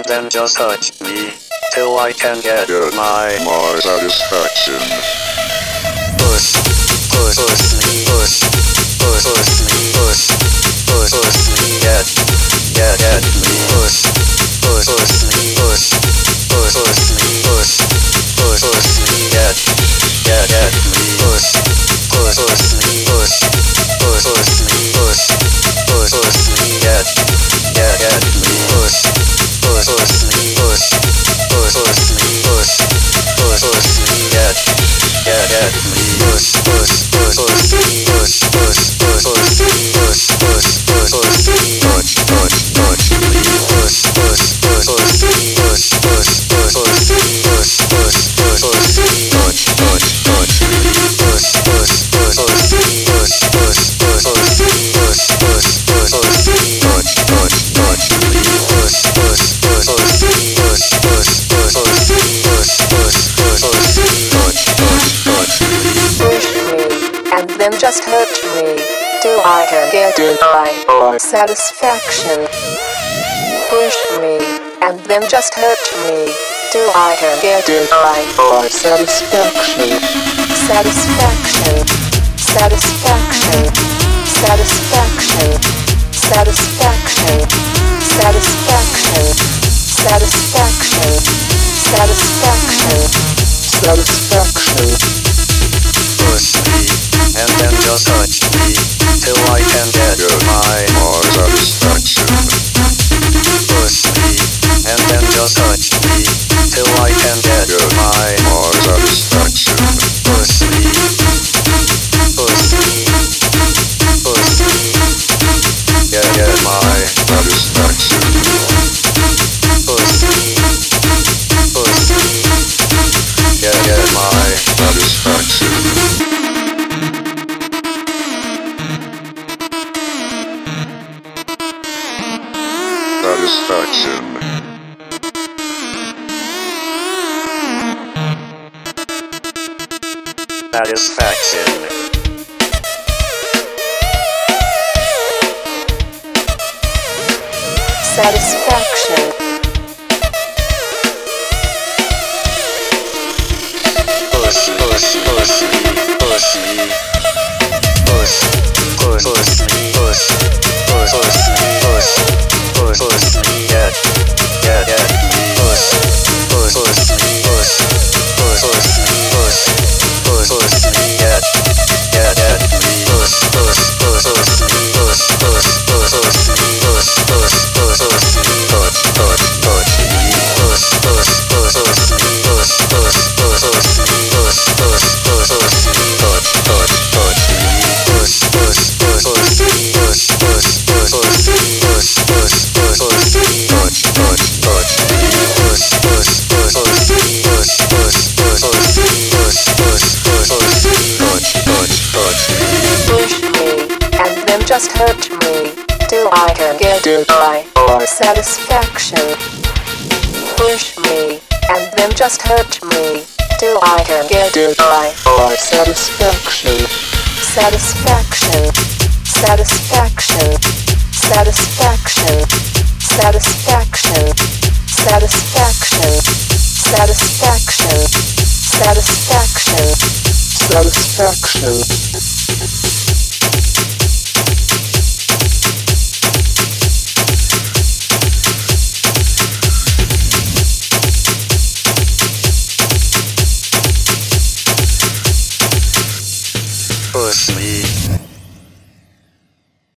then just touch me till I can get my satisfaction. Push, push, push me, push, push, push me, push, push, push me, get me, push, push, push me, push, push, push me, push, push, push me, get me, push, push, push me, push, push, push me, push, push, push me, get me, push, push, push me, push, push, push me, push, push, push me, get me, push, push, push, push me, push, push, push, push me, push, push, push, push me, touch me, push, push, push, push me, push, push, push, push me, push, push, push, push me, touch me, push, push, push, push me, push, push, push, push me, push, push, push, push me, touch me, push, push, push, push me, push, push, push, push me, push, push, push, push me, touch me. Push me, and then just hurt me, till I can get my satisfaction. Push me, and then just hurt me, till I can get my satisfaction. Satisfaction, satisfaction, satisfaction, satisfaction, satisfaction, satisfaction, satisfaction, satisfaction. Push me, and then just touch me, till I can get my satisfaction. Push me, and then just touch me, till I can get my satisfaction. Push me, push me, push me, get my satisfaction. Push me, push me, get my satisfaction. Satisfaction. Satisfaction. Satisfaction. Push, push, push me, push me, push, push, push me, push, push, push me, push, push, push me, get me, push, push, push me, push, push, push me, push, push, push me, get me, push, push, push, push me, push, push, push, push me, push, push, push, push me, touch me, push, push, push, push me, push, push, push, push me, push, push, push, push me, touch me, push, push, push, push me, push, push, push, push me, push, push, push, push me, touch me, push, push, push, push me, push, push, push, push me, push, push, push, push me, touch me. Push me, and then just hurt me, till I can get my satisfaction. Push me, and then just hurt me, till I can get my satisfaction. Satisfaction, satisfaction, satisfaction, satisfaction, satisfaction, satisfaction, satisfaction, satisfaction.